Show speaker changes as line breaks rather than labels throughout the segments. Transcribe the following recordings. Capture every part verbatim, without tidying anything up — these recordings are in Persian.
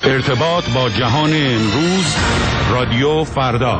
ارتباط با جهان امروز، رادیو فردا.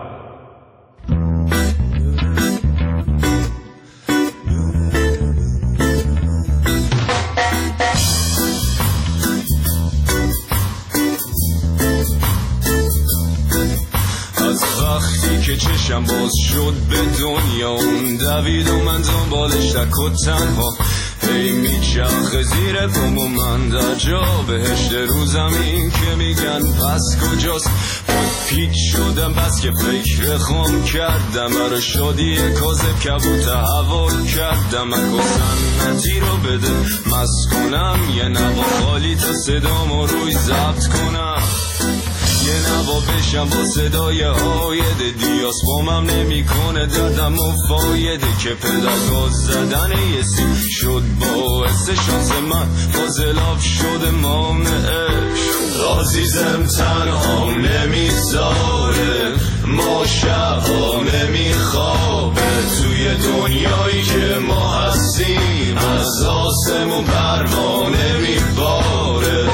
از وقتی که چشم باز شد به دنیا اون دوید و من دنبالش تک و تنها هی میچرخه زیر پام و من در جا بهشت رو زمین که میگن پس کجاست. پیچ شدم بس که فکر خام کردم، برای شادی کاذب کبوت هوا کردم. اگه سنتی رو بده مست کنم، یه نوا خالی تا صدامو روی ضبط کنم، یه نوا بشم با صدای آیده دیاس بامم نمی کنه دردم و فایده که پدرگاه زدن یه سیم شد باعث شانس من فاضلاب شده مانعش. عزیزم تنها نمیذاره ما شبها نمیخوابه توی دنیایی که ما هستیم، از آسمون پروانه میباره.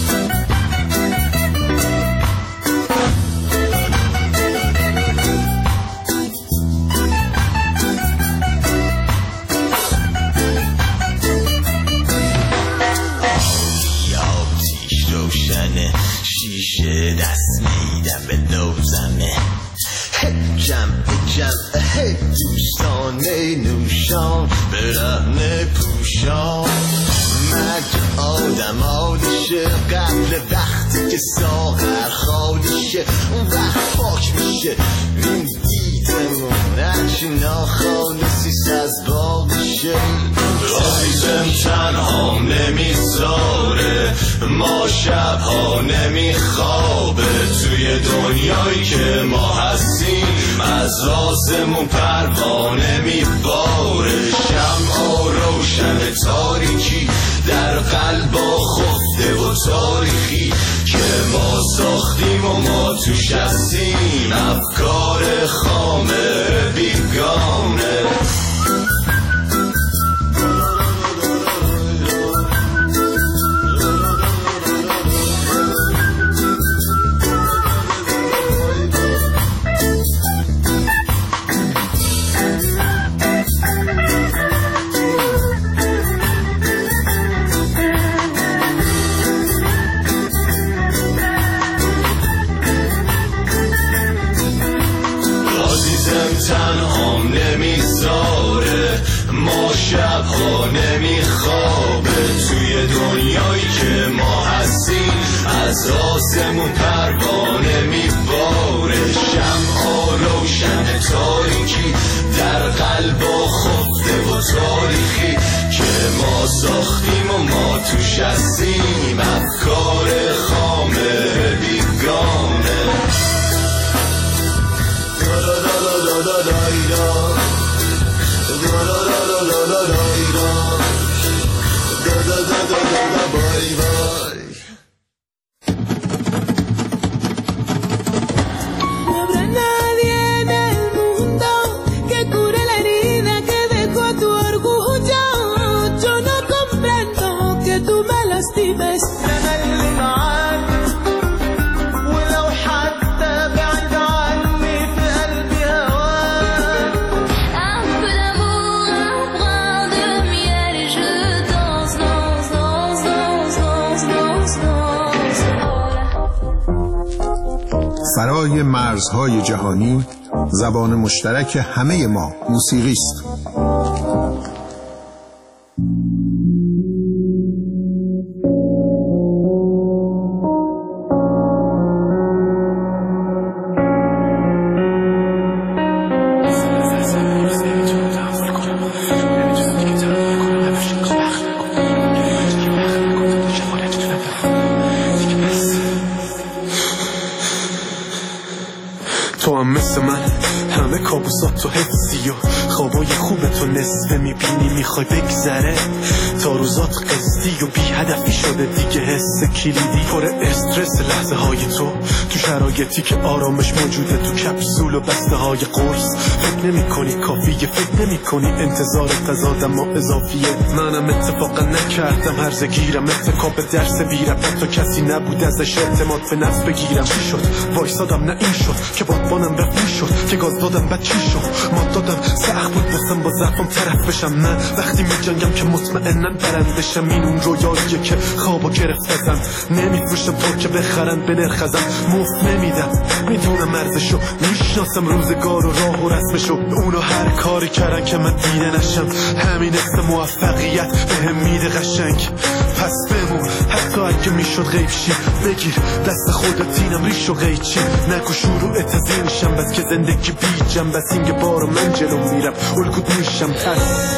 شیشه دست میدم به دوزمه جمع جمع هی دوستانه نوشان برهنه پوشان مرد آدم آدشه قبل وقتی که ساغر خالشه اون وقت پاک میشه این دیدمون نقش ناخالصی سزبادشه.
عزیزم تنها نمیذاره ما شبها نمیخوابه توی دنیایی که ما هستیم، از آسمون پروانه میباره. شمعا روشن تاریکی در قلبا خفته و تاریخی که ما ساختیم و ما توش هستیم، افکار خامه بیگانه. تنها نمیذاره ما شبها نمیخوابه توی دنیایی که ما هستیم، از آسمون پروانه میباره. شمعا روشن تاریکی در قلبا خفته و تاریخی که ما ساختیم و ما توش هستیم، افکار خامه بیگانه.
No habrá nadie en el mundo que cure la herida que dejó tu orgullo. Yo no comprendo que tú me lastimes.
فرای مرزهای جهانی زبان مشترک همه ما موسیقی است.
تو هم مثل من همه کابوسات تو حفظی و خوابای خوب تو نصفه میبینی میخوای بگذره تا روزات قصه هستی و بی هدفی شده دیگه. حس کلیدی پر استرس لحظه های تو تو شرایطی که آرامش موجوده تو کپسول و بسته های قرص. فکر نمی کنی کافیه، فکر نمی کنی انتظار تضاد ما اضافیه. منم اتفاقا نکردم هرزه گیرم، اتکاب به درس ویرم، حتی کسی نبود ازش اعتماد به نفس بگیرم. چی شد وایسادم نه این شد که بادبانم رفت شد که گاز دادم بعد چی شد ما دادم سخت بود بسم با ضعفم طرف بشم. من وقتی می جنگم که مطمئنن برندشم. این اون رویاییه که خوابا گرفتم، نمیفروشم تا که بخرن به نرخ ازم، مفت نمیدم میدونم ارزشو، میشناسم روزگار و راه و رسمشو. اونو هر کاری کردن که من دیده نشم، همین است موفقیت بهم میده قشنگ. پس بمون حتی اگه میشد غیب شی، بگیر دست خودت اینم ریش و قیچی. نگو شروع تزینشم بس که زندگی بی جنب بس اینگه بارو من جلو میرم الگوت میشم. پس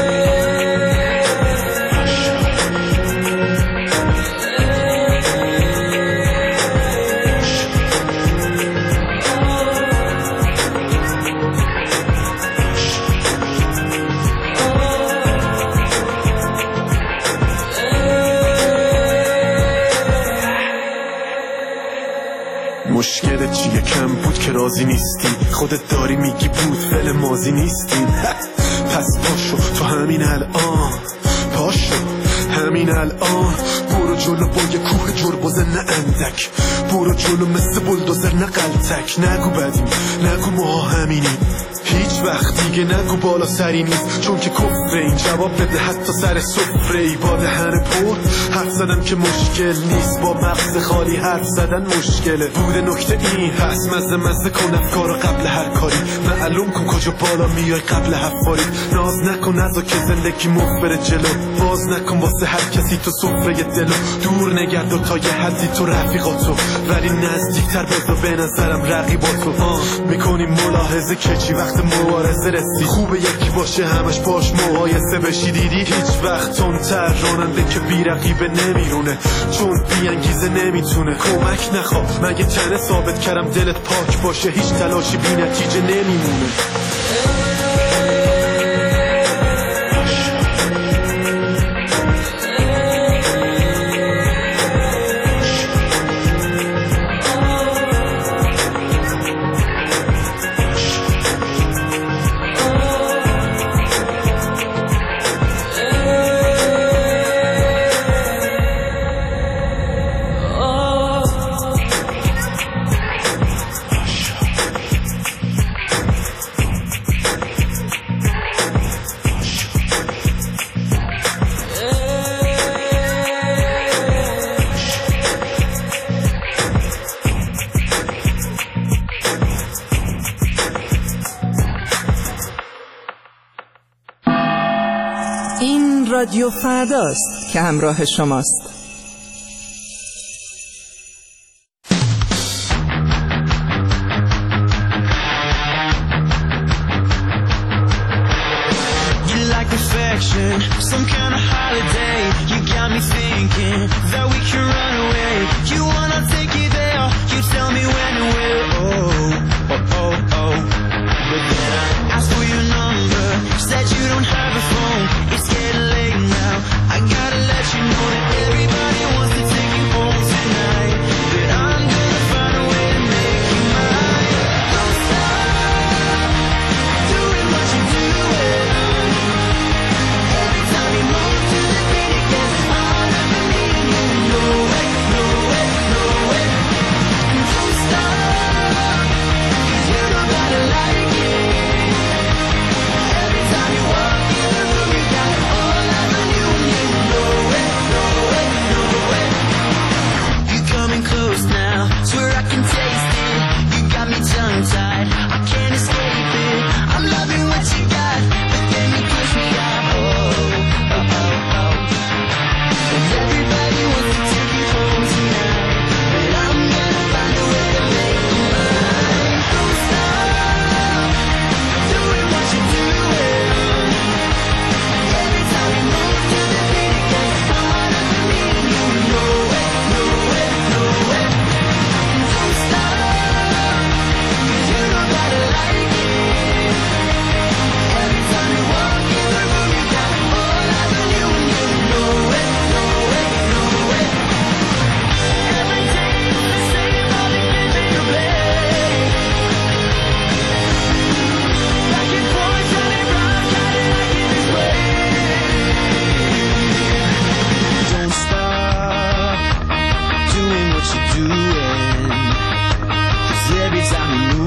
مشکل چیه؟ کم بود که راضی نیستی، خودت داری میگی بود فعل ماضی نیستیم. پس پاشو تو همین الان، پاشو همین الان، برو جلو با یه کوه جربوزه نه اندک، برو جلو مثل بلدوزر نه قلتک. نگو بدیم نگو ما همینیم، هیچ وقت دیگه نگو بالا سری نیست چون که کفره. این جواب بده حتی سر سفره ای با دهن پر حرف زدن که مشکل نیست، با مغز خالی حرف زدن مشکله. بوده نکته این هست مزه مزه کن افکارو قبل هر کاری، معلوم کن کجا بالا میای قبل حفاری. ناز نکن نزا که زندگی مخبر جلو، باز نکن واسه هر کسی تو سفره دلو. دور نگرد و تا یه حدی تو رفیقاتو، ولی نزدیکتر بذار به نظرم رقیباتو. میکنی ملاحظه که چی وقت مبارزه رسی، خوبه یکی باشه همش باش مقایسه بشی. دیدی هیچ وقت تندتر راننده که بی رقیبه نمیرونه، چون بی انگیزه نمیتونه. کمک نخوا مگه تنه ثابت کردم دلت پاک باشه، هیچ تلاشی بی نتیجه نمیمونه.
رادیو فرداست که همراه شماست.
Some kind of holiday, you got me thinking that we can run away. You wanna take it there, you tell me when and where. Oh, oh, oh, oh. But then I asked for your number, said you don't have a phone. It's getting late now, I gotta let you know that everybody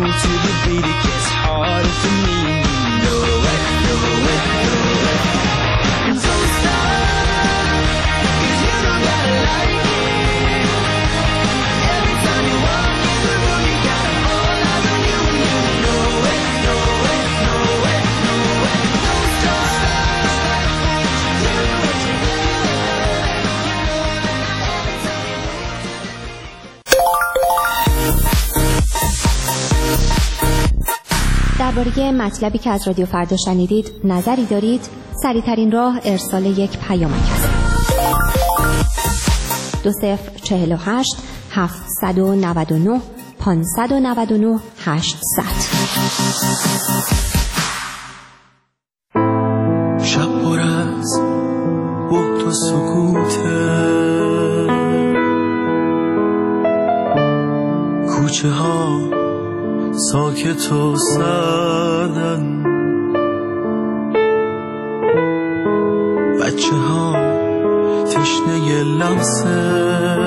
to the beat, it gets harder for me. Know it, know it, know it. So stop, 'cause you don't gotta like it. Every time you walk in the room, you got all eyes on you, and you know it, know it, know it, know it. Don't stop, do what you do.
درباره مطلبی که از رادیو فردا شنیدید نظری دارید؟ سریع‌ترین راه ارسال یک پیامک است. دو صفر چهل و هشت هفتصد و نود و نه پانصد و نود و نه هشتصد.
شب پر از بهت و سکوته، کوچه ها ساکت و سردن، بچه ها تشنه لمسه،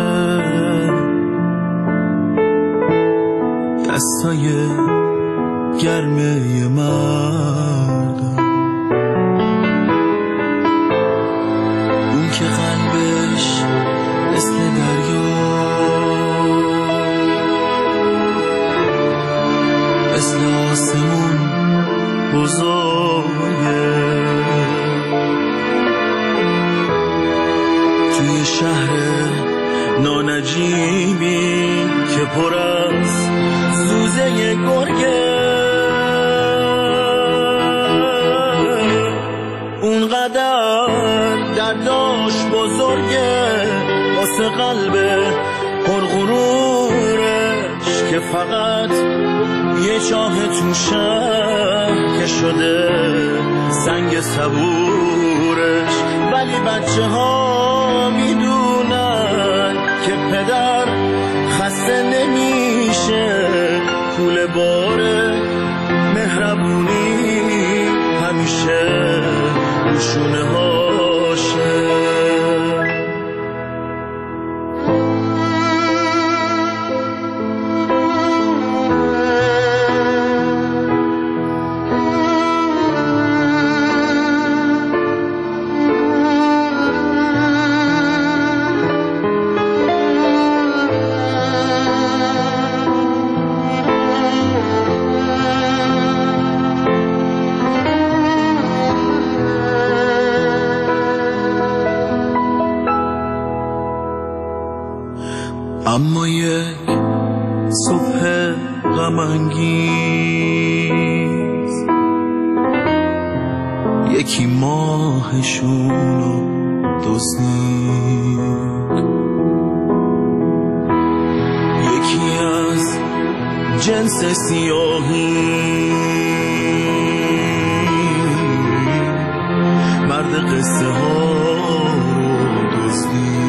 دستای گرمه مردم، اون که قلبش مثل دریا، مثل آسمون بزرگه، توی شهر نانجیبی که پر از سوزه گرگه، اونقدر درداش بزرگه واسه قلب پرغرورش که فقط یه چاه تو شهر که شده سنگ صبورش. ولی بچه ها میدونن که پدر خسته نمیشه، کوله باره مهربونی همیشه روشونه هاشه. اما یک صبح غم‌انگیز یکی ماهشونو دزدید، یکی از جنس سیاهی مرد قصه ها رو دزدید،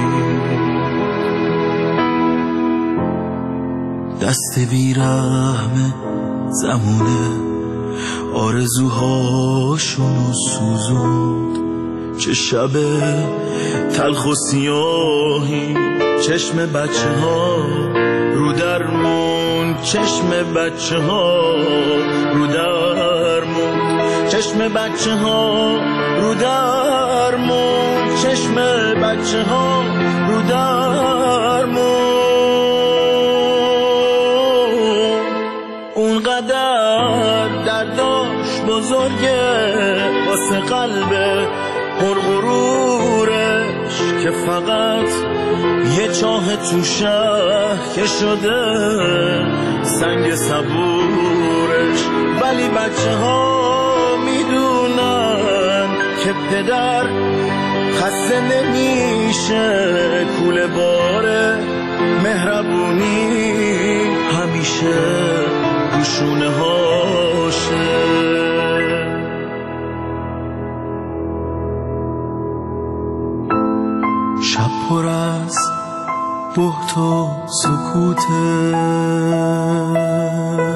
دست بیرحم زمونه آرزوهاشونو سوزوند. چه شب تلخ و سیاهی، چشم بچه ها رو درمون، چشم بچه ها رو درمون، چشم بچه ها رو درمون، چشم بچه ها رو درمون. اونقدر درداش بزرگه واسه قلب پرغرورش که فقط یه چاه تو شهر که شده سنگ صبورش. ولی بچه ها میدونن که پدر خسته نمیشه، کوله باره مهربونی همیشه روشونه هاشه. شب پر از بهت و سکوته،